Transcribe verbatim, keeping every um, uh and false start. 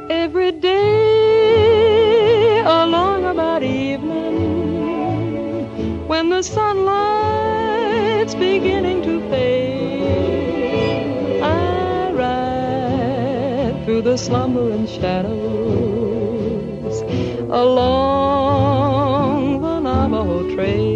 Every day along about evening, when the sunlight's beginning to fade, I ride through the slumbering shadows along the Navajo Trail.